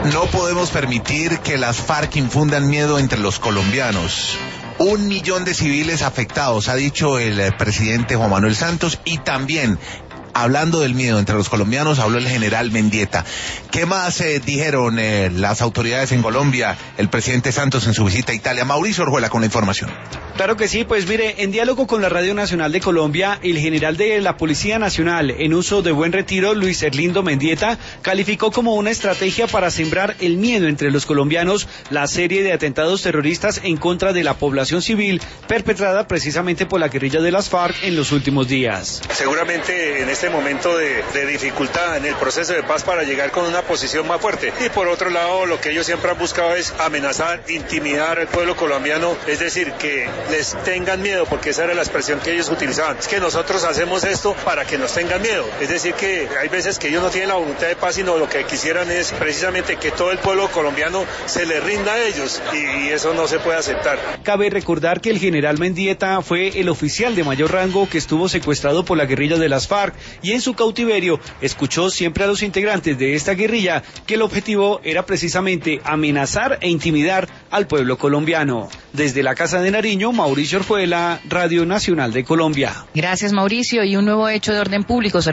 No podemos permitir que las FARC infundan miedo entre los colombianos. 1 millón de civiles afectados, ha dicho el presidente Juan Manuel Santos, y también, hablando del miedo entre los colombianos, habló el general Mendieta. ¿Qué más dijeron las autoridades en Colombia, el presidente Santos en su visita a Italia? Mauricio Orjuela con la información. Claro que sí, pues mire, en diálogo con la Radio Nacional de Colombia, el general de la Policía Nacional en uso de Buen Retiro, Luis Erlindo Mendieta, calificó como una estrategia para sembrar el miedo entre los colombianos la serie de atentados terroristas en contra de la población civil perpetrada precisamente por la guerrilla de las FARC en los últimos días. Seguramente en este momento de dificultad en el proceso de paz para llegar con una posición más fuerte, y por otro lado lo que ellos siempre han buscado es amenazar, intimidar al pueblo colombiano, es decir, que les tengan miedo, porque esa era la expresión que ellos utilizaban. Es que nosotros hacemos esto para que nos tengan miedo. Es decir, que hay veces que ellos no tienen la voluntad de paz, sino lo que quisieran es precisamente que todo el pueblo colombiano se le rinda a ellos, y eso no se puede aceptar. Cabe recordar que el general Mendieta fue el oficial de mayor rango que estuvo secuestrado por la guerrilla de las FARC, y en su cautiverio escuchó siempre a los integrantes de esta guerrilla que el objetivo era precisamente amenazar e intimidar al pueblo colombiano. Desde la Casa de Nariño, Mauricio Orjuela, Radio Nacional de Colombia. Gracias, Mauricio. Y un nuevo hecho de orden público